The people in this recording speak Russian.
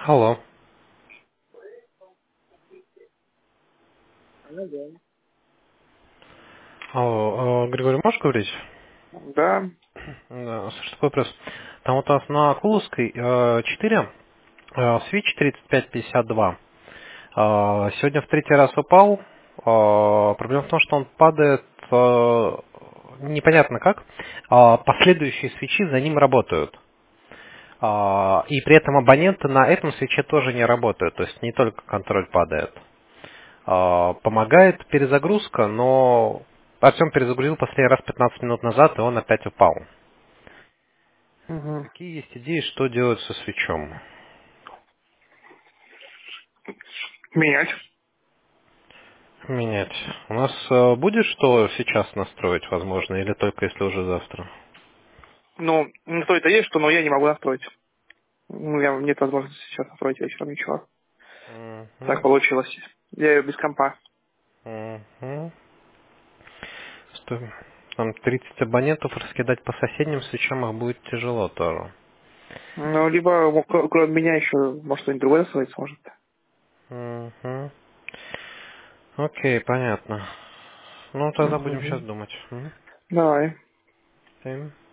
Алло. Ну да. Алло, Григорий, можешь говорить? Да. Да, слушай, такой вопрос. Там вот у нас на Куловской 4, свич 3552. Сегодня в третий раз упал. Проблема в том, что он падает непонятно как. Последующие свечи за ним работают. И при этом абоненты на этом свече тоже не работают. То есть не только контроль падает. Помогает перезагрузка, но Артем перезагрузил последний раз 15 минут назад, и он опять упал. Угу. Какие есть идеи, что делать со свечом? Менять. Менять. У нас будет что сейчас настроить, возможно, или только если уже завтра? Ну, настроить-то есть что, но я не могу настроить. У меня нет возможности сейчас настроить вечером ничего. Так Мгм. получилось. Я ее без компа. Мгм. Что, там 30 абонентов раскидать по соседним свечам их будет тяжело тоже. Ну, либо, кроме меня еще, может, кто-нибудь другой настроить сможет. Мгм. Окей, понятно. Ну, тогда будем сейчас Угу. думать. Давай. Окей.